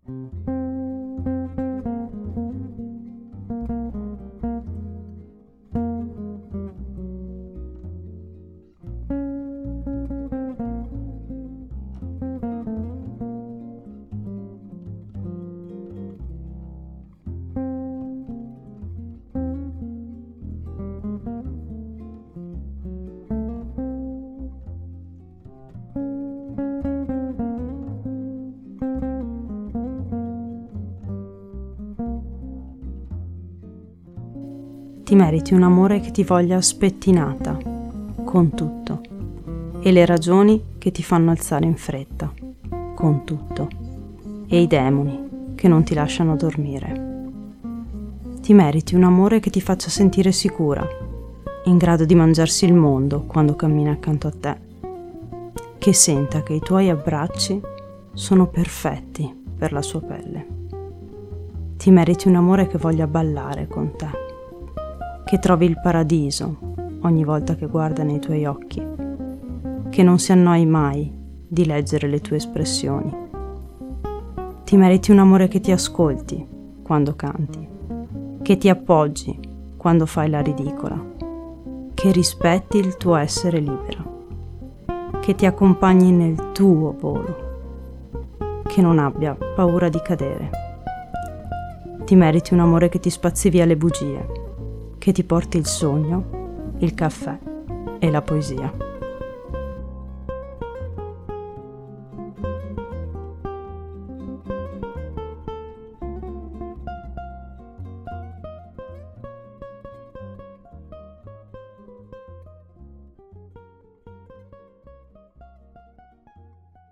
Ti meriti un amore che ti voglia spettinata, con tutto, e le ragioni che ti fanno alzare in fretta, con tutto, e i demoni che non ti lasciano dormire. Ti meriti un amore che ti faccia sentire sicura, in grado di mangiarsi il mondo quando cammina accanto a te, che senta che i tuoi abbracci sono perfetti per la sua pelle. Ti meriti un amore che voglia ballare con te, che trovi il paradiso ogni volta che guarda nei tuoi occhi, che non si annoi mai di leggere le tue espressioni. Ti meriti un amore che ti ascolti quando canti, che ti appoggi quando fai la ridicola, che rispetti il tuo essere libera, che ti accompagni nel tuo volo, che non abbia paura di cadere. Ti meriti un amore che ti spazzi via le bugie, che ti porti il sogno, il caffè e la poesia.